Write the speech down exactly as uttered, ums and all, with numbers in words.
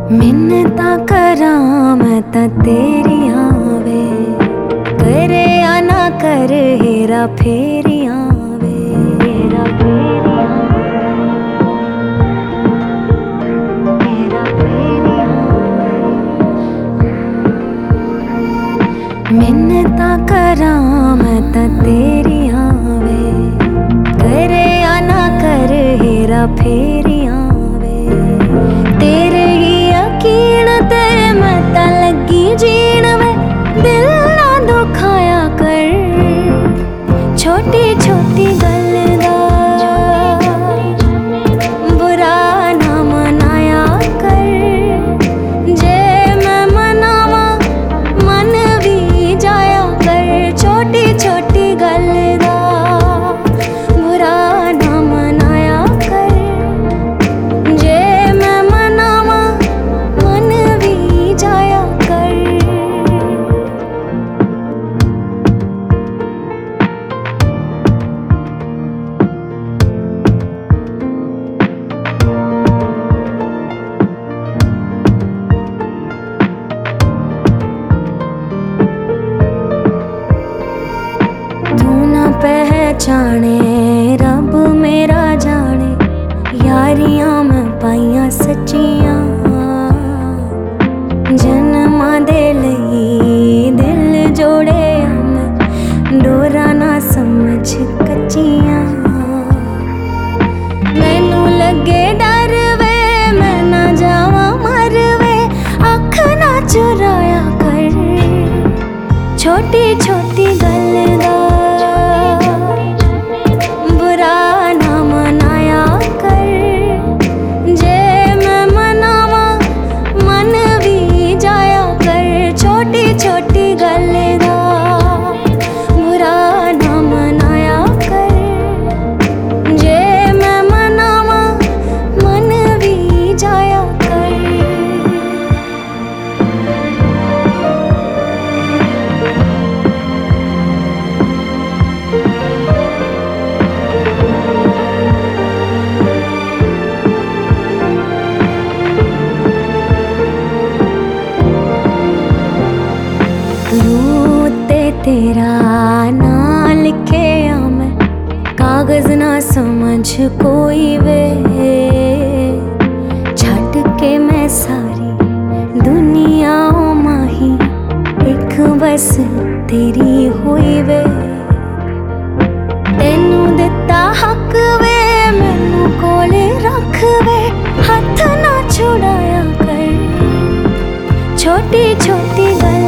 मिन्नतां करां मैं तां तेरियां वे, करे या ना कर हेरा फेरियां वे, हेरा फेरियां हेरा फेरियां। मिन्नतां करां मैं तां तेरियां वे, करे या ना कर हेरा फेरियां वे। तेरे ही यकीन ते मैं तां लगी जीण वे, दिल ना दुखाया कर छोटी छोटी गल दा बुरा ना मनाया कर। जे मैं मनावा मन भी जाया कर, छोटी छोटी गल दा बुरा ना मनाया कर। जे मैं मनावा मन भी जाया कर। तू ना पहचाने रब मेरा जाने, यारियां मैं पाइयां सच्चियां। जन्मां दे लई दिल जोड़िया मैं, डोरा ना समझ कच्चियां। मैनू लगे डर वे मैं ना जावा मर वे, अख ना चुराया कर छोटी छोटी गल दा बुरा ना मनाया कर। जे मैं मनावा मन भी जाया कर, छोटी छोटी गल दा बुरा ना मनाया कर। जे मैं मनावा मन भी जाया कर। रूह ते तेरा ना लिखे आ मैं, कागज ना समझ कोई वे। छट के मैं सारी दुनिया माही, एक बस तेरी हुई वे। तेनू दिता हक वे मैनू कोले रख वे, हथ ना छुड़ाया कर छोटी छोटी गल